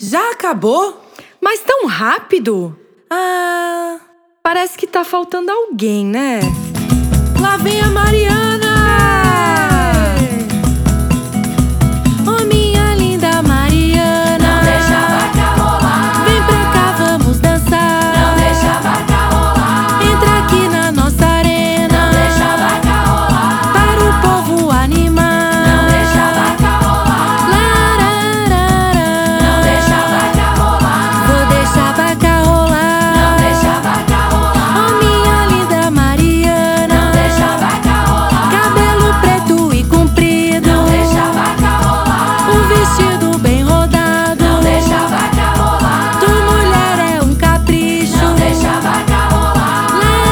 Já acabou? Mas tão rápido? Ah, Parece que tá faltando alguém, né? lá vem a Mariana! Oh, minha linda Mariana, Não deixa a vaca rolar. vem pra cá, vamos dançar. Não deixa a vaca rolar. Entra aqui na nossa arena. Não deixa a vaca rolar. Para o povo animar. Não deixa a vaca rolar. Lararara. Não deixa a vaca rolar. Vou deixar a vaca rolar. Não deixa a vaca rolar. Oh, minha linda Mariana, Não deixa a vaca rolar. cabelo preto e comprido, Não deixa a vaca rolar. um vestido bem rodado. Não deixa a vaca rolar. Tu mulher é um capricho. Não deixa a vaca rolar.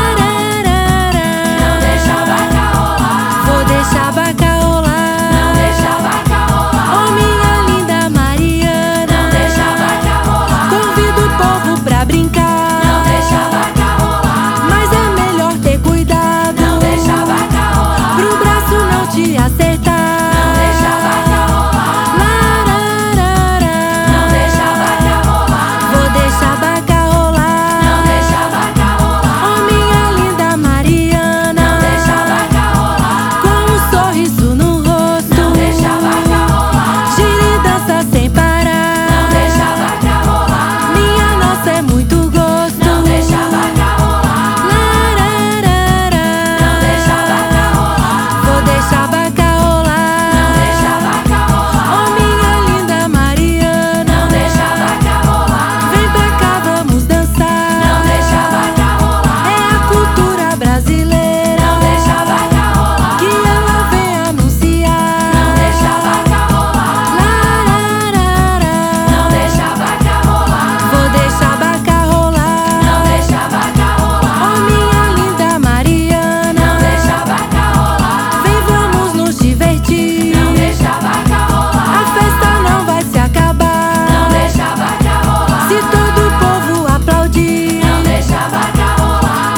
Lararara. Não deixa a vaca rolar. Vou deixar a vaca rolar. Não deixa a vaca rolar. Oh, minha linda Mariana, Não deixa a vaca rolar. convido o povo pra brincar. Não deixa a vaca rolar. Mas é melhor ter cuidado. Não deixa a vaca rolar. Pro braço não te acertar. Não deixa a vaca rolar. Lararara. Não deixa a vaca rolar. Vou deixar a vaca rolar. Não deixa a vaca rolar. Oh, minha linda Mariana, Não deixa a vaca rolar. com um sorriso no rosto. Não deixa a vaca rolar. Gira e dança sem parar. Não deixa a vaca rolar. Minha nossa é muito gosto. Não deixa a vaca rolar. Lararara. Não deixa a vaca rolar. Vou deixar a vaca rolar. Não deixa a vaca rolar. Oh, minha linda Mariana, Não deixa a vaca rolar. vem pra cá, vamos dançar. Não deixa a vaca rolar. É a cultura brasileira Não deixa a vaca rolar. que ela vem anunciar. Não deixa a vaca rolar. Lararara. Não deixa a vaca rolar. Vou deixar a vaca rolar. Não deixa a vaca rolar. Oh, minha linda Mariana, Não deixa a vaca rolar. vem, vamos nos divertir. Não deixa a vaca rolar. A festa não vai se acabar Não deixa a vaca rolar. se todo o povo aplaudir. Não deixa a vaca rolar.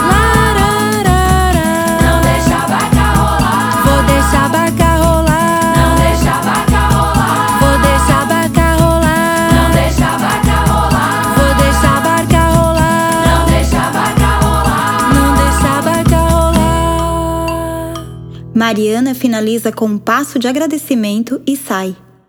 Lararara. Não deixa a vaca rolar. Vou deixar a vaca rolar. Não deixa a vaca rolar. Vou deixar a vaca rolar. Não deixa a vaca rolar. Vou deixar a vaca rolar. Não deixa a vaca rolar. Não deixa a vaca rolar. Mariana finaliza com um passo de agradecimento e sai.